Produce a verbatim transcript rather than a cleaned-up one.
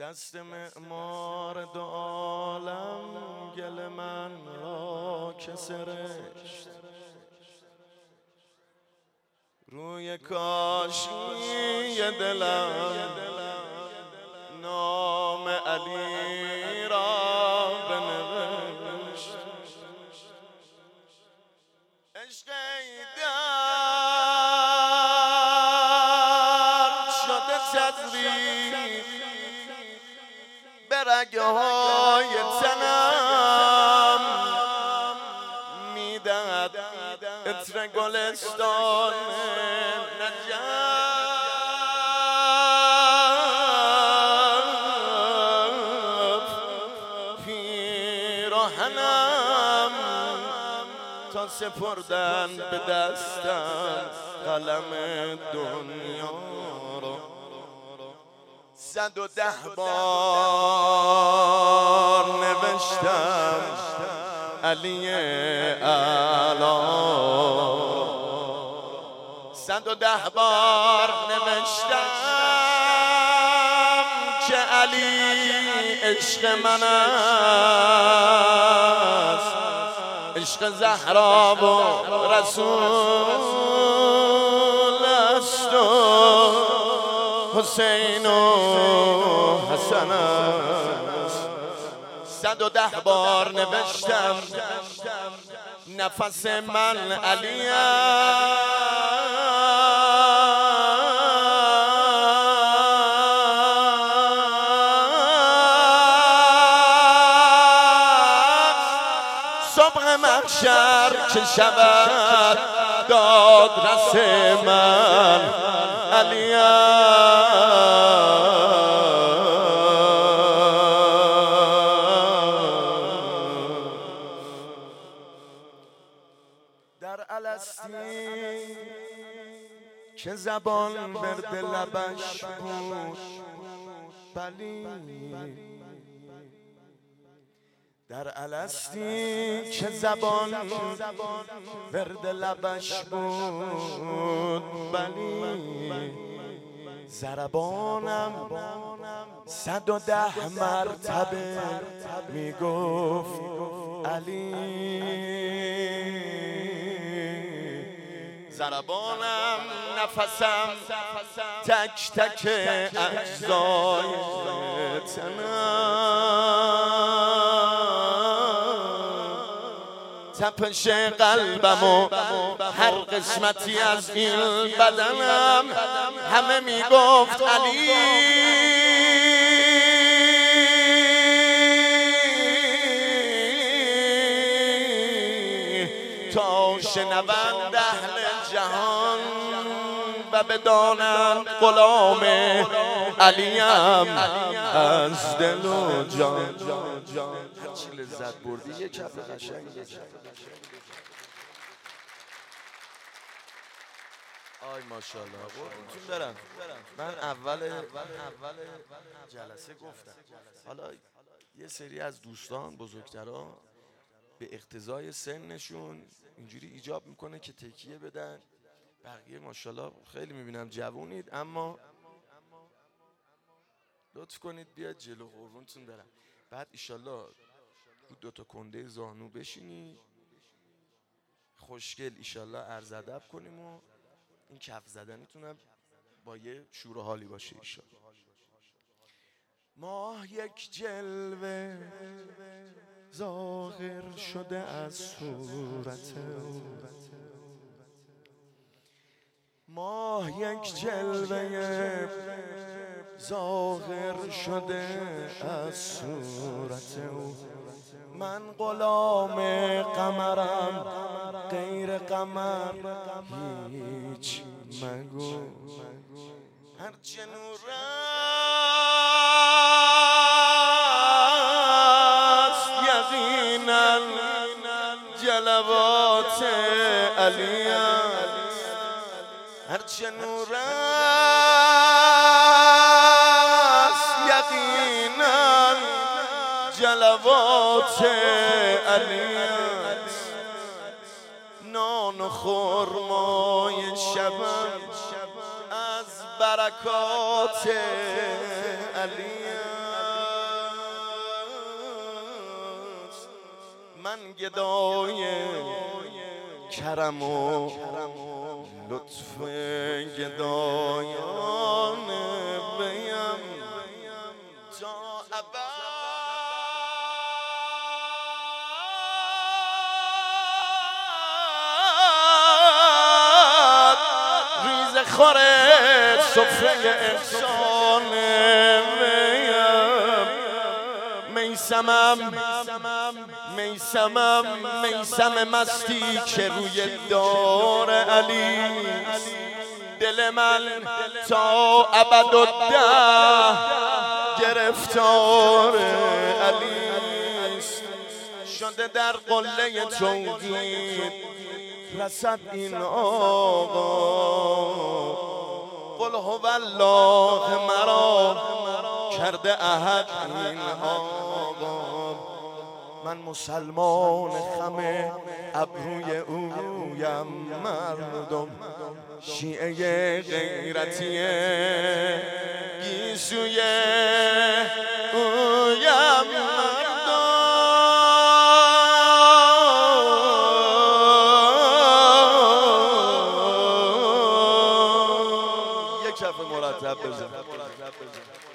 دست معمار دو عالم گل من را که سرشت روی کاشی دلم نام علی را بنوشت. عشق ایدر شده تدریج به رگهای تنم میدهد عطر گلستان نجف پیراهنم تا سپردن به دستم قلم دنیا رو صد و ده بار نوشتم علی اعلی، صد و ده بار نوشتم که علی عشق من است، عشق زهرا و رسول است و حسین و حسن است. صد و ده بار نوشتم نفس من علی است. صبح محشر که شود دادرس من علی در الستی که زبان برد لبش بود بلی، در الستی که زبان ورد لبش بود بلی، ضربانم صد و ده مرتبه میگفت علی، ضربانم نفسم تک تک اجزای تنم، تپش قلبم و هر قسمتی از این بدنم همه میگفت علی. تا شنوند اهل جهان و بدانند غلام علیم از دل و جان. هرچی لذت بردی یه کف قشنگ. آی ماشاءالله قربونتون برم. من اول اول جلسه گفتم حالا یه سری از دوستان بزرگترها به اقتضای سنشون اینجوری ایجاب میکنه که تکیه بدن، بقیه ماشاءالله خیلی میبینم جوونید اما لطف کنید بیاد جلو قربونتون برم. بعد ایشالله دو تا کنده زانو بشینی خوشگل ایشالله عرض ادب کنیم و این کف زدنیتون هم با یه شور و حالی باشه ایشالله. ماه یک جلوه ظاهر شده از صورت او، ماه یک جلوه ظاهر شده از صورت او. من غلام قمرم غیر قمر هیچ مگو، هرچه نور است یقینا جلوات علی است، هرچه نور است یقینا جلوات علی است. نان و خرمای شبم از برکات علی است. من گدای کرم و لطف گدایان بیم تا ابد ریز خوره سفره احسان بیم میسمم میسمم میسم مستی که روی دار علی دل من تا ابدالده گرفتار علی شده در قله توحید رسد این آقا قل هو الله مرا کرده احد این آقا من مسلمان خم ابروی اویم مردم شیعه غیرتی گیسوی اویم مردم یک کف مرتب بزن